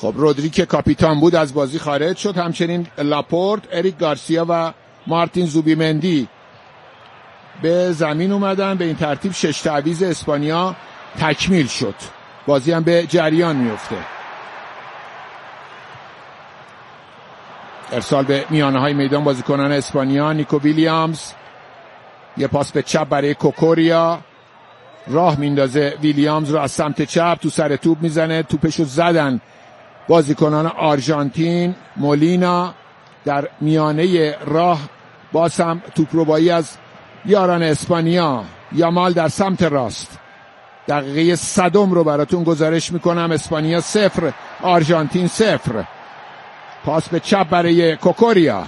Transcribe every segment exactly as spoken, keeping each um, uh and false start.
خب رودری که کاپیتان بود از بازی خارج شد، همچنین لاپورت، اریک گارسیا و مارتین زوبیمندی به زمین اومدن. به این ترتیب شش تعویض اسپانیا تکمیل شد، بازی هم به جریان میفته. ارسال به میانه های میدان بازیکنان اسپانیا. نیکو ویلیامز، یه پاس به چپ برای کوکوریا، راه میندازه ویلیامز رو از سمت چپ، تو سر توپ میزنه، توپشو زدن بازیکنان آرژانتین. مولینا در میانه راه باز هم توپروبایی از یاران اسپانیا. یامال در سمت راست. دقیقه صدم رو براتون گزارش میکنم. اسپانیا صفر، آرژانتین صفر. پاس به چپ برای کوکوریا.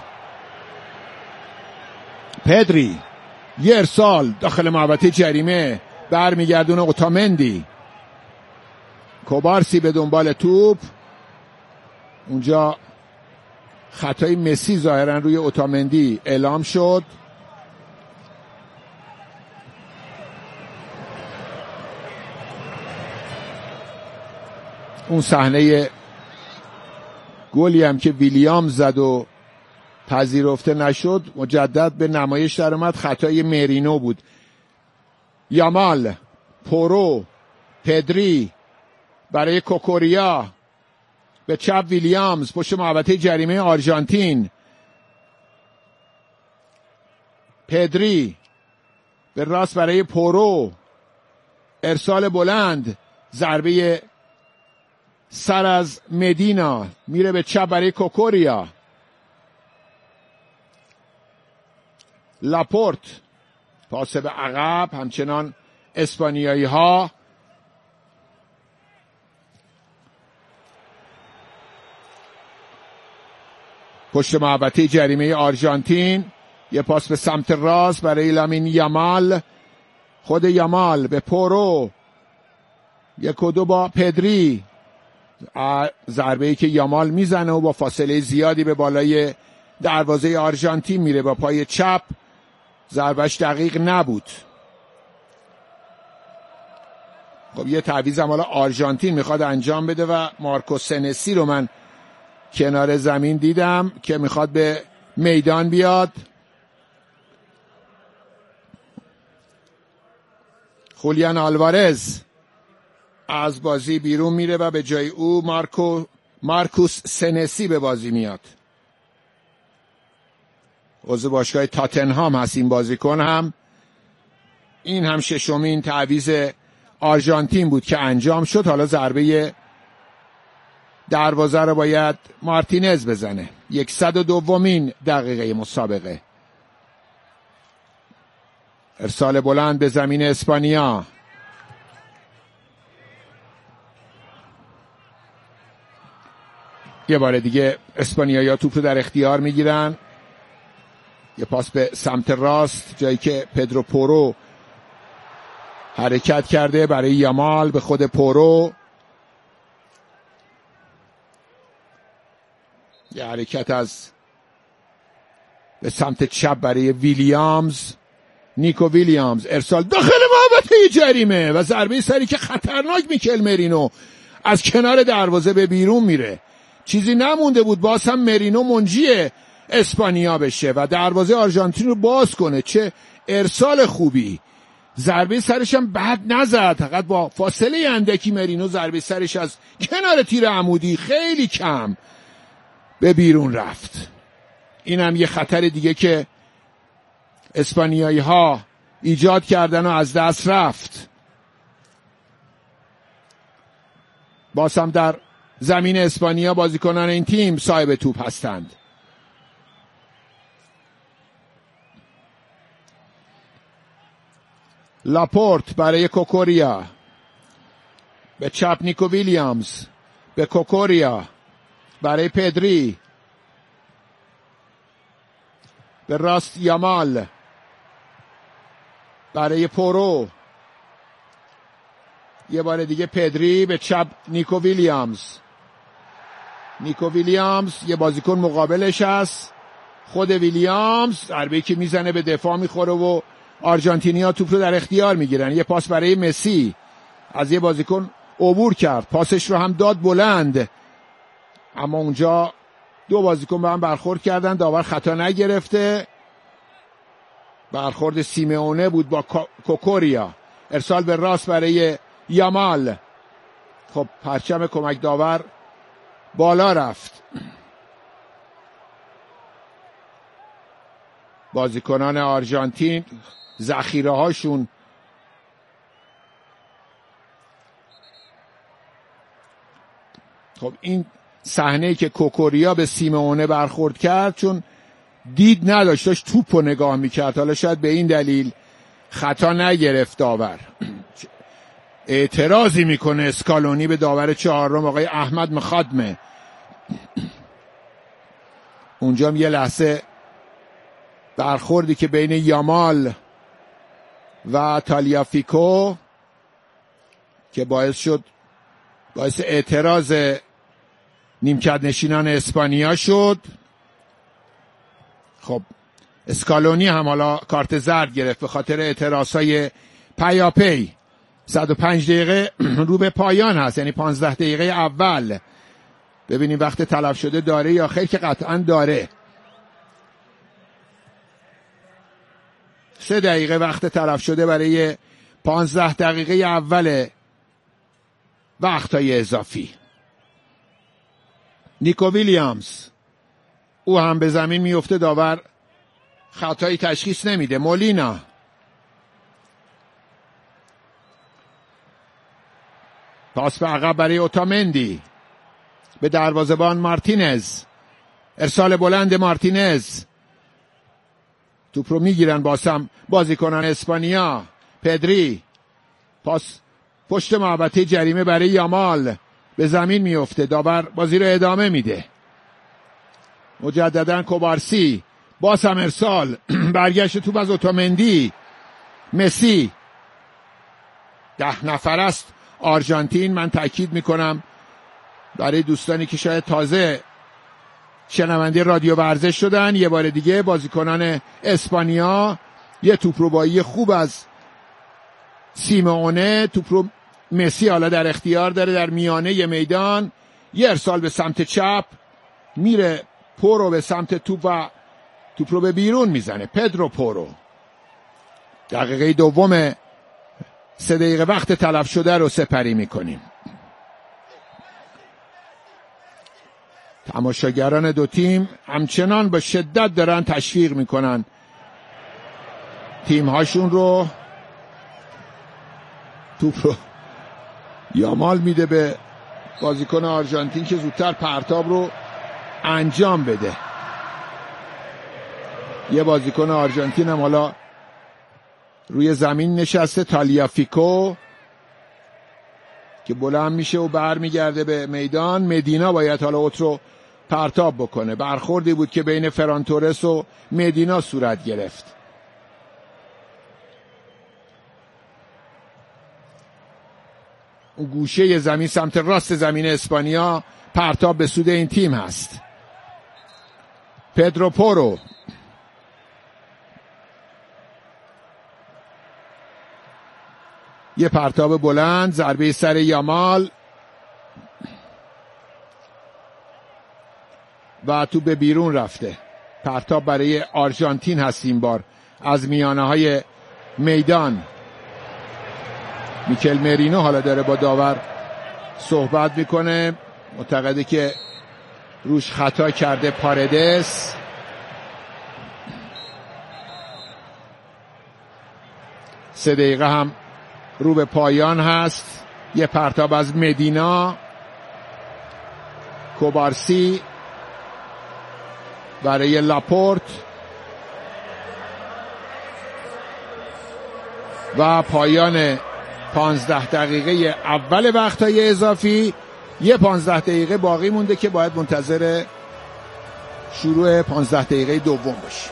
پدری، یه ارسال داخل محوطه جریمه، برمیگردونه اوتامندی. کوبارسی به دنبال توپ، اونجا خطای مسی ظاهرا روی اوتامندی اعلام شد. اون صحنه گلی هم که ویلیام زد و پذیرفته نشد مجدد به نمایش در اومد، خطای مرینو بود. یامال، پورو، پدری برای کوکوریا، به چپ ویلیامز پشت محوطه جریمه آرژانتین. پدری به راست برای پورو، ارسال بلند، ضربه سر از مدینا، میره به چپ برای کوکوریا. لاپورت، پاس به عقب، همچنان اسپانیایی ها. پشت محوطه جریمه آرژانتین، یه پاس به سمت راست برای لامین یامال. خود یامال به پورو، یک و دو با پدری. ضربه‌ای که یامال میزنه و با فاصله زیادی به بالای دروازه آرژانتین میره با پای چپ. ضربهش دقیق نبود. خب یه تعویض هم حالا آرژانتین میخواد انجام بده و مارکو سنسی رو من کنار زمین دیدم که میخواد به میدان بیاد. خولیان آلوارز از بازی بیرون میره و به جای او مارکو مارکوس سنسی به بازی میاد. عضو باشگاه تاتنهام هست این بازیکن هم. این هم ششمین تعویض آرژانتین بود که انجام شد. حالا ضربه دروازه رو باید مارتینز بزنه. یکصد و دومین دقیقه مسابقه. ارسال بلند به زمین اسپانیا. یه بار دیگه اسپانیایی‌ها توپ رو در اختیار میگیرن. یه پاس به سمت راست، جایی که پدرو پورو حرکت کرده برای یامال، به خود پورو. یه حرکت از به سمت چپ برای ویلیامز. نیکو ویلیامز، ارسال داخل محوطه جریمه و ضربه سری که خطرناک. میکل مرینو از کنار دروازه به بیرون میره. چیزی نمونده بود باز هم مرینو منجی اسپانیا بشه و دروازه آرژانتین رو باز کنه. چه ارسال خوبی. ضربه سرش هم بد نزد، فقط با فاصله اندکی مرینو ضربه سرش از کنار تیر عمودی خیلی کم به بیرون رفت. این هم یه خطر دیگه که اسپانیایی ها ایجاد کردن و از دست رفت. باز هم در زمین اسپانیا بازیکنان این تیم صاحب توپ هستند. لاپورت برای کوکوریا، به چپ نیکو ویلیامز، به کوکوریا برای پدری، به راست یامال برای پورو. یه بار دیگه پدری، به چپ نیکو ویلیامز. نیکو ویلیامز یه بازیکن مقابلش هست. خود ویلیامز ضربه‌ای که میزنه به دفاع میخوره و آرژانتینیا توپ رو در اختیار میگیرن. یه پاس برای مسی، از یه بازیکن عبور کرد، پاسش رو هم داد بلند. اما اونجا دو بازیکن به هم برخورد کردن، داور خطا نگرفته. برخورد سیمئونه بود با کوکوریا. ارسال به راست برای یامال. خب پرچم کمک داور بالا رفت. بازیکنان آرژانتین ذخیره هاشون خب این صحنه‌ای که کوکوریا به سیمئونه برخورد کرد، چون دید نداشت، داشت توپ رو نگاه میکرد، حالا شاید به این دلیل خطا نگرفت داور. اعتراضی میکنه اسکالونی به داور چهارم آقای احمد مخادمه. اونجا یه لحظه برخوردی که بین یامال و تالیافیکو که باعث شد باعث اعتراض نیمکت نشینان اسپانیا شد. خب اسکالونی هم حالا کارت زرد گرفت به خاطر اعتراضهای پیاپی. صد و پنج دقیقه رو به پایان هست، یعنی پانزده دقیقه اول. ببینیم وقت تلف شده داره یا خیر، که قطعا داره. سه دقیقه وقت تلف شده برای پانزده دقیقه اول وقتهای اضافی. نیکو ویلیامز او هم به زمین میفته، داور خطایی تشخیص نمیده. مولینا پاس به عقب برای اوتامندی، به دروازه‌بان مارتینز. ارسال بلند مارتینز، توپ رو میگیرن باسم بازیکنان اسپانیا. پدری، پاس پشت محوطه جریمه برای یامال، به زمین میفته، داور بازی رو ادامه میده. مجددا کوبارسی، باز هم ارسال، برگشت توپ از اوتامندی. مسی. ده نفر است آرژانتین. من تاکید میکنم برای دوستانی که شاید تازه شنونده رادیو ورزش شدن، یه بار دیگه بازیکنان اسپانیا یه توپروبایی خوب از سیمئونه، توپ رو مسی حالا در اختیار داره در میانه میدان، یه ارسال به سمت چپ، میره پورو به سمت توپ و توپ رو به بیرون میزنه. پدرو پورو. دقیقه دوم سه دقیقه وقت تلف شده رو سپری میکنیم. تماشاگران دو تیم همچنان با شدت دارن تشویق میکنن تیم هاشون رو. توپ رو یامال میده به بازیکن آرژانتین که زودتر پرتاب رو انجام بده. یه بازیکن آرژانتین هم حالا روی زمین نشسته، تالیافیکو، که بلند میشه و برمیگرده به میدان. مدینا باید حالا اوت رو پرتاب بکنه. برخوردی بود که بین فران تورس و مدینا صورت گرفت. اون گوشه زمین سمت راست زمین اسپانیا، پرتاب به سود این تیم هست. پدرو پورو، یه پرتاب بلند، ضربه سر یامال و تو به بیرون رفته. پرتاب برای آرژانتین هست این بار از میانه های میدان. میکل مرینو حالا داره با داور صحبت میکنه، معتقده که روش خطا کرده پاردس. سه دقیقه هم رو به پایان هست. یه پرتاب از مدینا، کوبارسی برای لاپورت و پایان پانزده دقیقه اول وقتهای اضافی. یه پانزده دقیقه باقی مونده که باید منتظر شروع پانزده دقیقه دوم باشیم.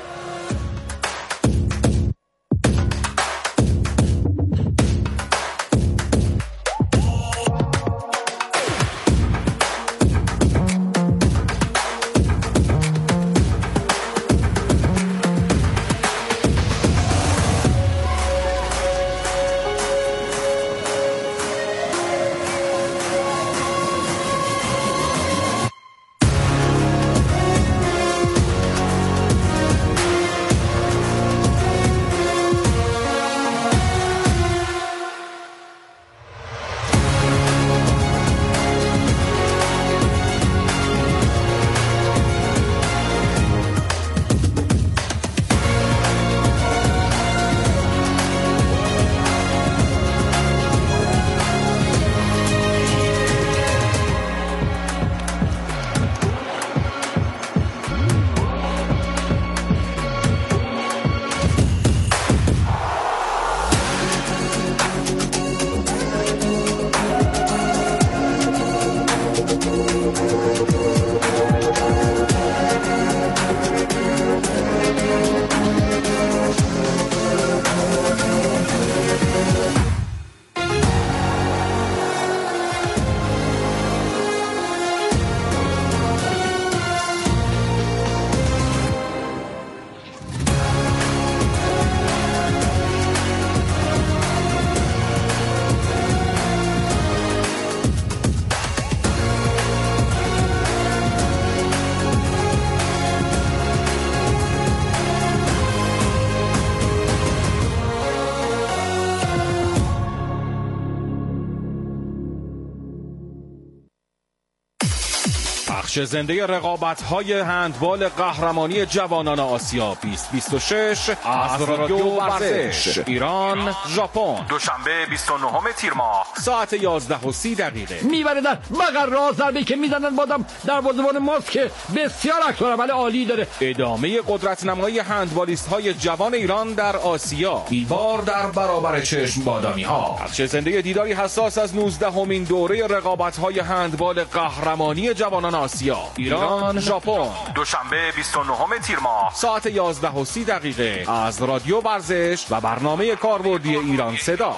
بخش زنده رقابت‌های هندبال قهرمانی جوانان آسیا بیست بیست و شش از رادیو ورزش ایران ژاپن دوشنبه بیست و نهم تیر ماه ساعت یازده و سی دقیقه میبره در بغل راست ضربه‌ای که میزنن بادم دروازه‌بان ماست که بسیار عکس عمل عالی داره. ادامه قدرت نمایی هندبالیست‌های جوان ایران در آسیا، این بار در برابر چشم بادامی‌ها. بخش زنده دیداری حساس از نوزدهمین دوره رقابت‌های هندبال قهرمانی جوانان آسیا ایران ژاپن دوشنبه بیست و نهم تیر ماه ساعت یازده و سی دقیقه از رادیو ورزش و برنامه کاربردی ایران صدا.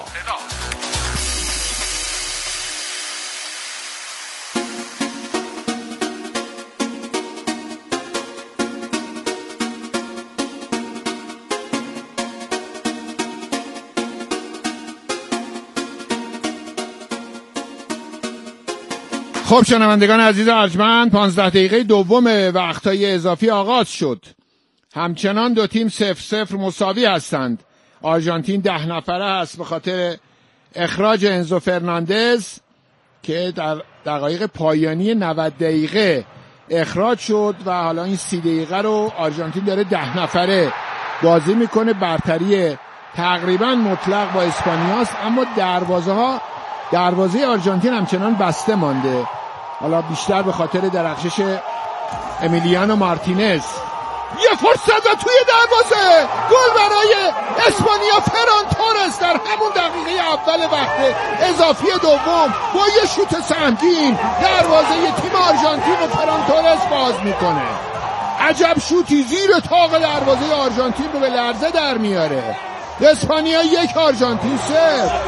خب شنوندگان عزیز ارجمند، پانزده دقیقه دوم وقتای اضافی آغاز شد. همچنان دو تیم صفر صفر مساوی هستند. آرژانتین ده نفره هست به خاطر اخراج انزو فرناندز که در دقایق پایانی نود دقیقه اخراج شد و حالا این سی دقیقه رو آرژانتین داره ده نفره بازی میکنه. برتری تقریبا مطلق با اسپانیاست، اما دروازه ها دروازه آرژانتین همچنان بسته مانده، حالا بیشتر به خاطر درخشش امیلیانو مارتینز. یه فرصت و توی دروازه گل برای اسپانیا. فران تورس در همون دقیقه اول وقت اضافی دوم با یه شوت سنگین دروازه تیم آرژانتین و فران تورس باز میکنه. عجب شوتی زیر طاق دروازه آرژانتین رو به لرزه در میاره. اسپانیا یک آرژانتین صفر.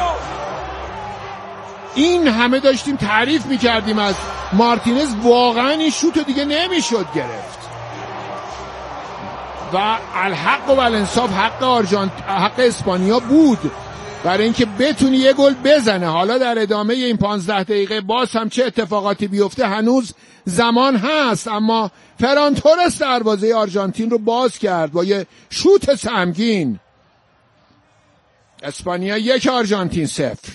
این همه داشتیم تعریف میکردیم از مارتینز، واقعا این شوتو دیگه نمیشد گرفت و الحق و الانصاف حق آرژانت حق اسپانیا بود برای اینکه بتونه یه گل بزنه. حالا در ادامه این پانزده دقیقه باز هم چه اتفاقاتی بیفته هنوز زمان هست، اما فران تورس دروازه آرژانتین رو باز کرد با یه شوت سهمگین. اسپانیا یک آرژانتین صفر.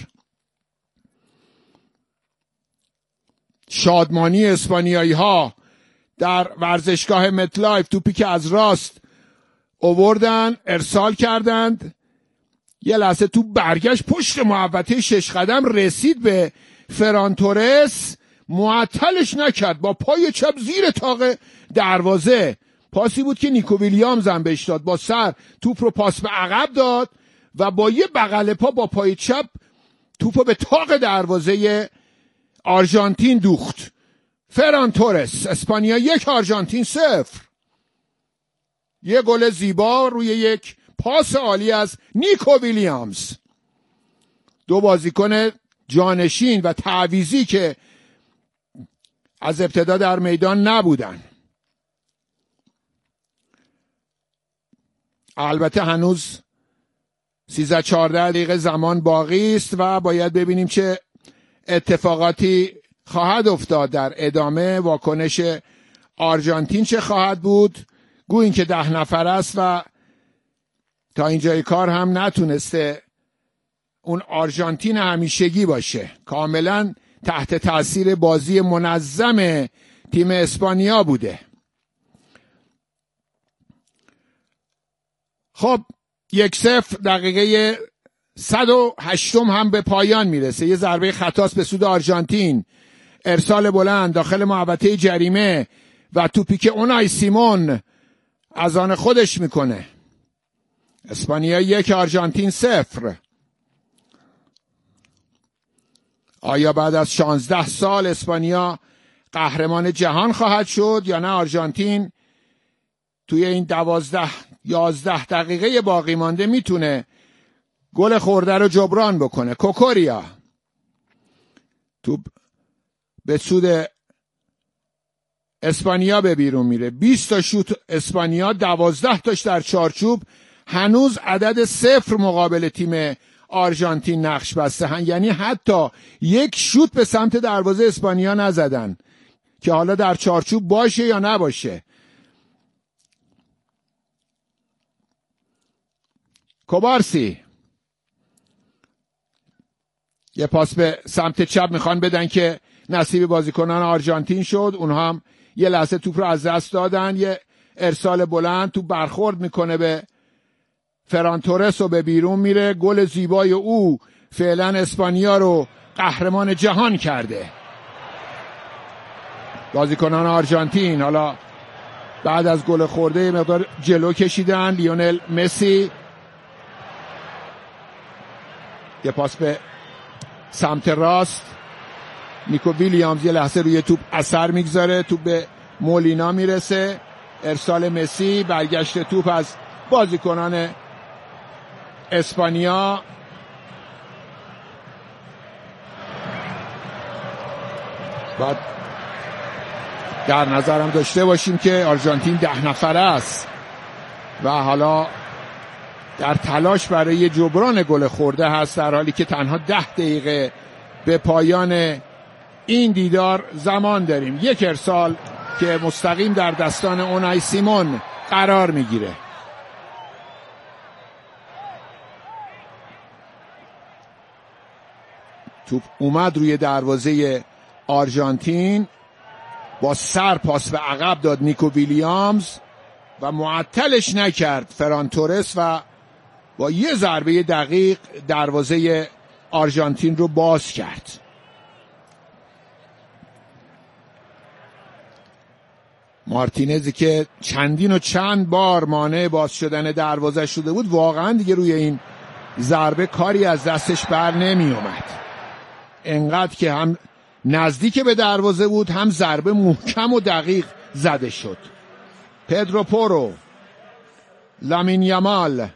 شادمانی اسپانیایی ها در ورزشگاه متلایف، توپی که از راست آوردن ارسال کردند، یه لحظه تو برگشت پشت محوطه شش قدم رسید به فران تورس، معطلش نکرد، با پای چپ زیر طاق دروازه. پاسی بود که نیکو ویلیامز هم بهش داد، با سر توپ رو پاس به عقب داد و با یه بغل پا با پای چپ توپ رو به طاق دروازه آرژانتین دوخت. فران تورس. اسپانیا یک آرژانتین صفر. یه گل زیبا روی یک پاس عالی از نیکو ویلیامز. دو بازیکن جانشین و تعویضی که از ابتدا در میدان نبودن. البته هنوز سیزده چهارده دقیقه زمان باقی است و باید ببینیم چه اتفاقاتی خواهد افتاد در ادامه. واکنش آرژانتین چه خواهد بود؟ گویین که ده نفر است و تا اینجای کار هم نتونسته اون آرژانتین همیشگی باشه، کاملا تحت تاثیر بازی منظم تیم اسپانیا بوده. خب یک صفر دقیقه صد و هشتم هم به پایان میرسه. یه ضربه خطاست به سود آرژانتین، ارسال بلند داخل محوطه جریمه و توپی که اونای سیمون از آن خودش میکنه. اسپانیا یک آرژانتین صفر. آیا بعد از شانزده سال اسپانیا قهرمان جهان خواهد شد یا نه آرژانتین توی این دوازده یازده دقیقه باقی مانده میتونه گل خورده رو جبران بکنه. کوکوریا توپ به سود اسپانیا به بیرون میره. بیست تا شوت اسپانیا، دوازده تاش در چارچوب. هنوز عدد صفر مقابل تیم آرژانتین نقش بسته هن. یعنی حتی یک شوت به سمت دروازه اسپانیا نزدن که حالا در چارچوب باشه یا نباشه. کوبارسی یه پاس به سمت چپ میخوان بدن که نصیب بازیکنان آرژانتین شد. اونها هم یه لحظه توپ رو از دست دادن. یه ارسال بلند، توپ برخورد میکنه به فران تورس و به بیرون میره. گل زیبای او فعلا اسپانیا رو قهرمان جهان کرده. بازیکنان آرژانتین حالا بعد از گل خورده مقدار جلو کشیدن. لیونل مسی یه پاس به سمت راست. نیکو ویلیامز یه لحظه روی توپ اثر میگذاره. توپ به مولینا میرسه. ارسال مسی، برگشت توپ از بازیکنان اسپانیا. بعد در نظرم داشته باشیم که آرژانتین ده نفره است و حالا در تلاش برای جبران گل خورده هست، در حالی که تنها ده دقیقه به پایان این دیدار زمان داریم. یک ارسال که مستقیم در دستان اونای سیمون قرار میگیره. توپ اومد روی دروازه آرژانتین، با سر پاس به عقب داد نیکو ویلیامز و معطلش نکرد فران تورس و با یه ضربه دقیق دروازه آرژانتین رو باز کرد. مارتینزی که چندین و چند بار مانع باز شدن دروازه شده بود، واقعا دیگه روی این ضربه کاری از دستش بر نمی اومد. انقدر که هم نزدیک به دروازه بود، هم ضربه محکم و دقیق زده شد. پدرو پورو، لامین یامال،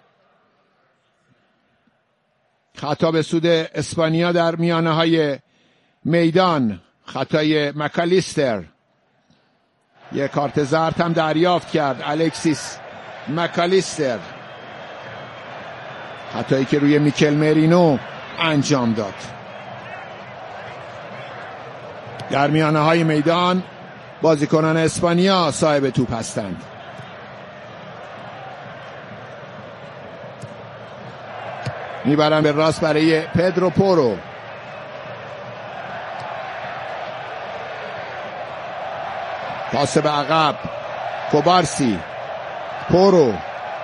خطا به سود اسپانیا در میانه های میدان، خطای مکالیستر. یک کارت زرد هم دریافت کرد الکسیس مکالیستر، خطایی که روی میکل مرینو انجام داد. در میانه های میدان بازیکنان اسپانیا صاحب توپ هستند. میبرن به راست برای پدرو پورو. پاس به عقب، کوبارسی، پورو،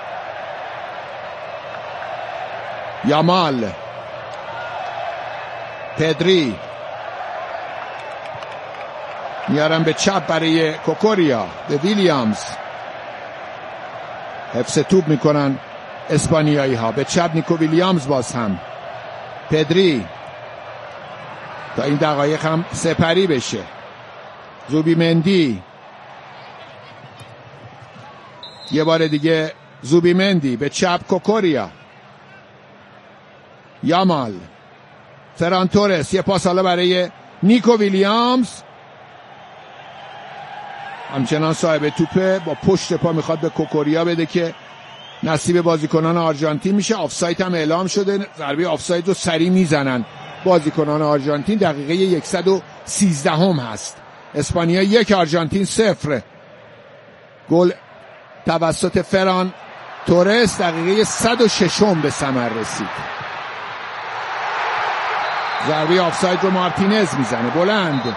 یامال، پدری، میارن به چپ برای کوکوریا، به ویلیامز. حفظ توپ میکنن اسپانیایی ها. به چپ نیکو ویلیامز، باز هم پدری، تا این دقایق هم سپری بشه. زوبیمندی، یه بار دیگه زوبیمندی، به چپ کوکوریا، یامال، فران تورس. یه پاس حالا برای نیکو ویلیامز، همچنان صاحب توپه، با پشت پا میخواد به کوکوریا بده که نصیب بازیکنان آرژانتین میشه. آفساید هم اعلام شده، ضربه آفساید رو سریع میزنن بازیکنان آرژانتین. دقیقه صد و سیزده هم هست. اسپانیا یک، آرژانتین صفر. گل توسط فران تورس دقیقه صد و شش به ثمر رسید. ضربه آفساید رو مارتینز میزنه بلند،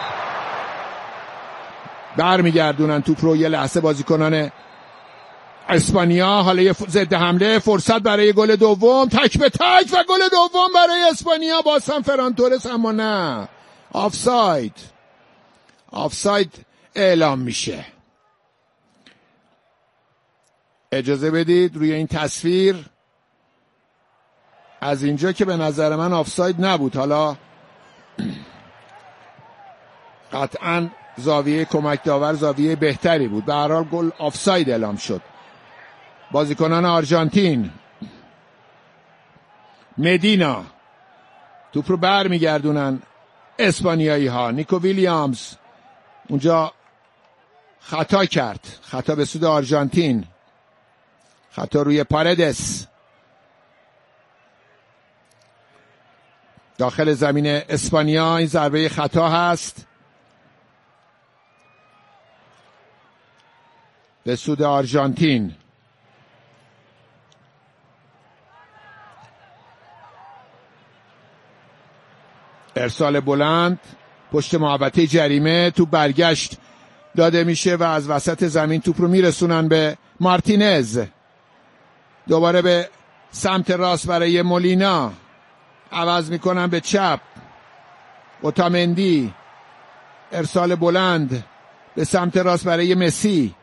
برمیگردونن توپ رو. یه لحظه بازیکنان اسپانیا حالا یه ضد حمله، فرصت برای گل دوم، تک به تک و گل دوم برای اسپانیا. باز هم فران تورس، اما نه، آفساید آفساید اعلام میشه. اجازه بدید روی این تصویر از اینجا که به نظر من آفساید نبود، حالا قطعاً زاویه کمک داور زاویه بهتری بود. به هر حال گل آفساید اعلام شد. بازیکنان آرژانتین، مدینا توپ رو بر میگردونن اسپانیایی ها. نیکو ویلیامز اونجا خطا کرد، خطا به سود آرژانتین، خطا روی پارادس. داخل زمین اسپانیا این ضربه خطا هست به سود آرژانتین. ارسال بلند پشت محوطه جریمه، توپ برگشت داده میشه و از وسط زمین توپ رو میرسونن به مارتینز. دوباره به سمت راست برای مولینا، عوض میکنن به چپ. اوتامندی، ارسال بلند به سمت راست برای مسی،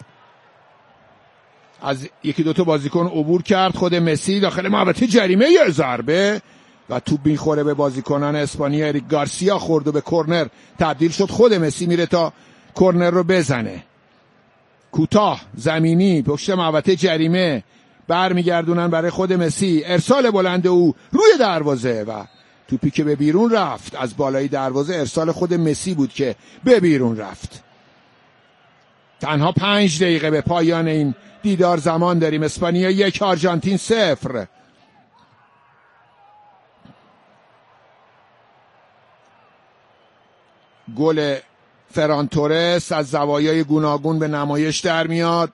از یکی دوتا بازیکن عبور کرد. خود مسی داخل محوطه جریمه، یه ضربه و توپ میخوره به بازیکنان اسپانیا. اریک گارسیا خورد و به کرنر تبدیل شد. خود مسی میره تا کرنر رو بزنه. کوتاه زمینی پشت محوطه جریمه، برمیگردونن برای خود مسی. ارسال بلند او روی دروازه و توپی که به بیرون رفت از بالای دروازه. ارسال خود مسی بود که به بیرون رفت. تنها پنج دقیقه به پایان این دیدار زمان داریم. اسپانیا یک، آرژانتین صفر. گل فران تورس از زوایای گوناگون به نمایش در میاد.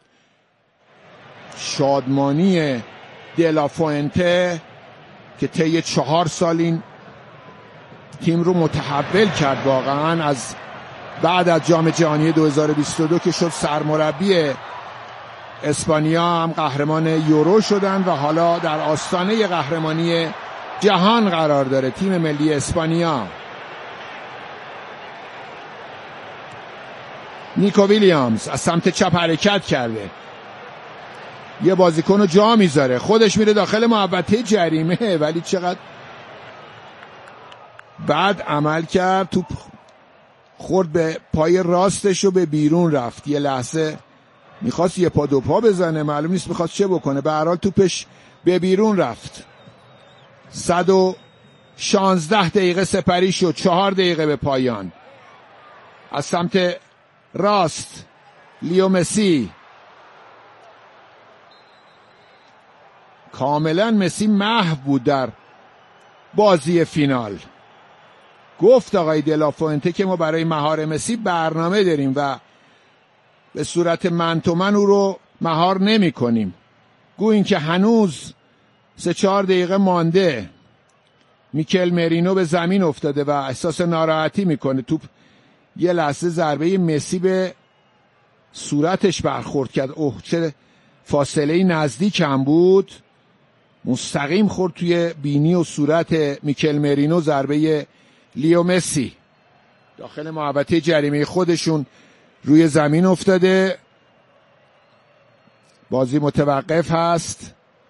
شادمانی دلافوئنته که طی چهار سال این تیم رو متحول کرد واقعا، از بعد از جام جهانی دو هزار و بیست و دو که شد سرمربی اسپانیا، هم قهرمان یورو شدن و حالا در آستانه قهرمانی جهان قرار داره تیم ملی اسپانیا. نیکو ویلیامز از سمت چپ حرکت کرده، یه بازیکن رو جا میذاره، خودش میره داخل محوطه جریمه، ولی چقدر بعد عمل کرد. توپ خورد به پای راستش و به بیرون رفت. یه لحظه میخواست یه پا دو پا بزنه، معلوم نیست میخواست چه بکنه. به هر حال توپش به بیرون رفت. صد و شانزده دقیقه سپری شد، چهار دقیقه به پایان. از سمت راست لیو مسی، کاملا مسی محو بود در بازی فینال. گفت آقای دلافوئنته که ما برای مهار مسی برنامه داریم و به صورت من تو من او رو مهار نمی کنیم. گو این که هنوز سه چهار دقیقه مانده. میکل مرینو به زمین افتاده و احساس ناراحتی میکنه. توپ یه لحظه ضربه مسی به صورتش برخورد کرد. اوه چه فاصله نزدیک هم بود، مستقیم خورد توی بینی و صورت میکل مرینو. ضربه لیو مسی داخل محوطه جریمه خودشون روی زمین افتاده. بازی متوقف هست.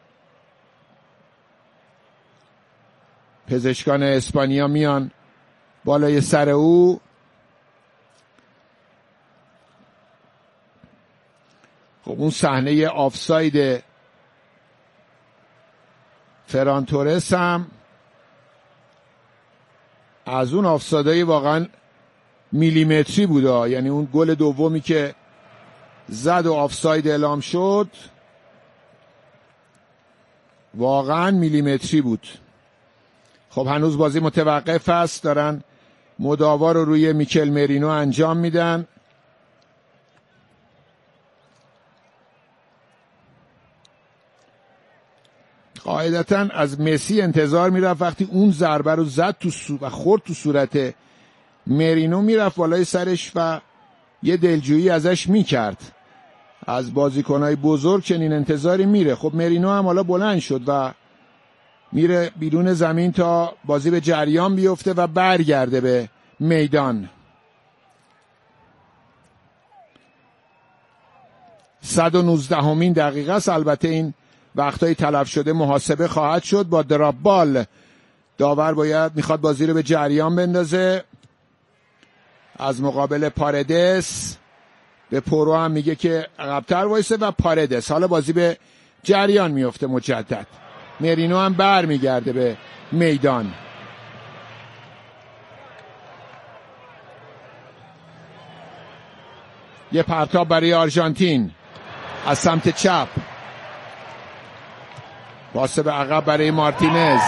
پزشکان اسپانیا میان بالای سر او. خب اون صحنه آفساید فران تورس هم از اون آفسایدهای واقعا میلیمتری بوده، یعنی اون گل دومی که زد و آفساید اعلام شد واقعا میلیمتری بود. خب هنوز بازی متوقف است، دارن مداوا رو روی میکل مرینو انجام میدن. قاعدتا از مسی انتظار میرفت وقتی اون ضربه رو زد تو سو و خورد تو صورت مرینو، میرفت بالای سرش و یه دلجویی ازش میکرد. از بازیکنهای بزرگ چنین انتظاری میره. خب مرینو هم حالا بلند شد و میره بیرون زمین تا بازی به جریان بیفته و برگرده به میدان. صد و نوزدهمین دقیقه است. البته این وقتای تلف شده محاسبه خواهد شد. با دراپ بال داور باید میخواد بازی رو به جریان بندازه از مقابل پاردس. به پورو هم میگه که عقب‌تر وایسه و پاردس. حالا بازی به جریان میفته مجدد. مرینو هم بر میگرده به میدان. یه پرتاب برای آرژانتین از سمت چپ. پاس به عقب برای مارتینز.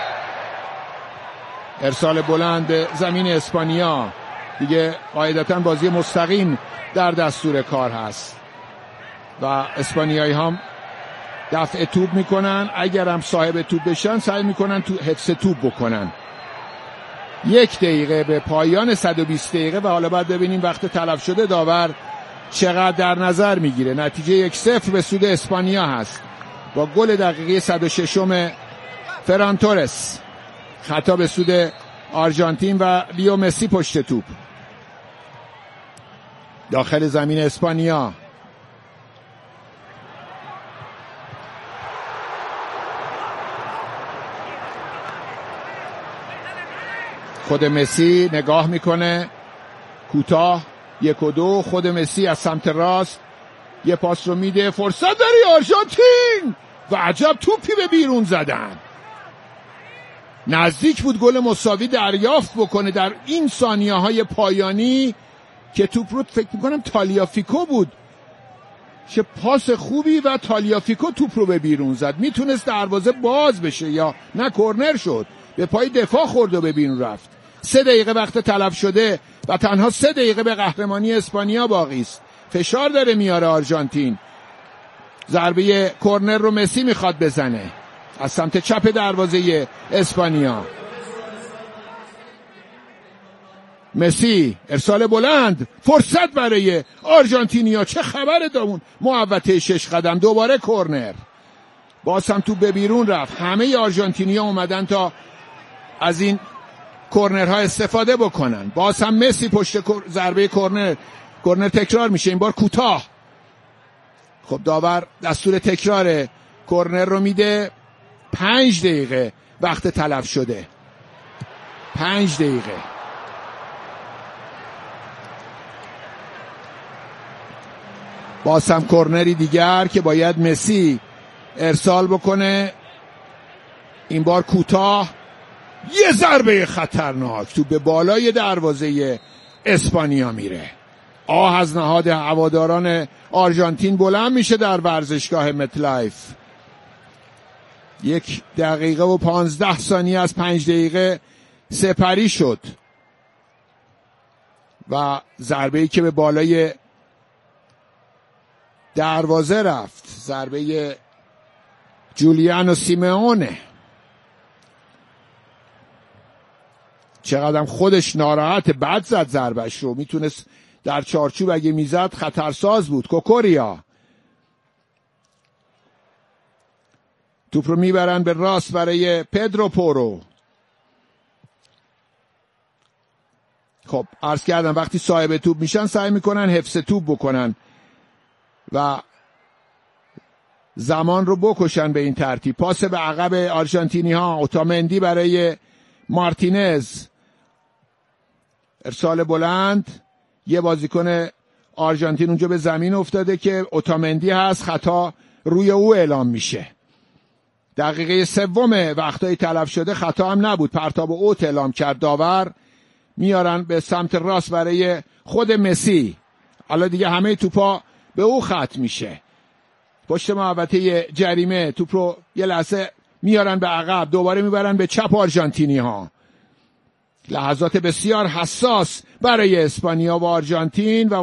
ارسال بلند به زمین اسپانیا. دیگه قاعدتاً بازی مستقیم در دستور کار هست و اسپانیایی هم دفع توپ میکنن. اگر هم صاحب توپ بشن سعی میکنن تو حفظ توپ بکنن. یک دقیقه به پایان صد و بیست دقیقه و حالا باید ببینیم وقت تلف شده داور چقدر در نظر میگیره. نتیجه یک صفر به سود اسپانیا هست با گل دقیقه صد و شش فران تورس. خطا به سود آرژانتین و لیو مسی پشت توپ. داخل زمین اسپانیا خود مسی نگاه میکنه کوتاه یک و دو. خود مسی از سمت راست یه پاس رو میده. فرصت برای آرژانتین و عجب توپی به بیرون زدن. نزدیک بود گل مساوی دریافت بکنه در این ثانیه های پایانی که توپ رو فکر میکنم تالیافیکو بود. چه پاس خوبی و تالیافیکو توپ رو به بیرون زد. میتونست دروازه باز بشه یا نه کورنر شد. به پای دفاع خورد و به بیرون رفت. سه دقیقه وقت تلف شده و تنها سه دقیقه به قهرمانی اسپانیا باقی است. فشار داره میاره آرژانتین. ضربه کورنر رو مسی میخواد بزنه از سمت چپ دروازه اسپانیا. مسی ارسال بلند. فرصت برای آرژانتینیا. چه خبره دامون محوطه شش قدم. دوباره کورنر. باز هم تو به بیرون رفت. همه آرژانتینیا اومدن تا از این کورنرها استفاده بکنن. باز هم مسی پشت ضربه کورنر. کورنر تکرار میشه این بار کوتاه. خب داور دستور تکرار کورنر رو میده. پنج دقیقه وقت تلف شده. پنج دقیقه. باز هم کورنری دیگر که باید مسی ارسال بکنه. این بار کوتاه. یه ضربه خطرناک تو به بالای دروازه اسپانیا میره. آه از نهاد هواداران آرژانتین بلند میشه در ورزشگاه متلایف. یک دقیقه و پانزده ثانیه از پنج دقیقه سپری شد و ضربه‌ای که به بالای دروازه رفت. ضربه جولیانو سیمئونه. چقدر خودش ناراحت. بد زد ضربهش رو. میتونست در چارچوب اگه میزد خطرساز بود. کوکوریا توپ رو میبرن به راست برای پدرو پورو. خب عرض کردم وقتی صاحب توپ میشن سعی میکنن حفظ توپ بکنن و زمان رو بکشن به این ترتیب. پاس به عقب آرژانتینی ها. اوتامندی برای مارتینز. ارسال بلند. یه بازیکن آرژانتین اونجا به زمین افتاده که اوتامندی هست. خطا روی او اعلام میشه. دقیقه سوم وقتای تلف شده. خطا هم نبود. پرتاب اوت اعلام کرد داور. میارن به سمت راست برای خود مسی. حالا دیگه همه توپا به او ختم میشه. پشت محوطه جریمه توپ رو یه لحظه میارن به عقب. دوباره میبرن به چپ آرژانتینی ها. لحظات بسیار حساس برای اسپانیا و آرژانتین و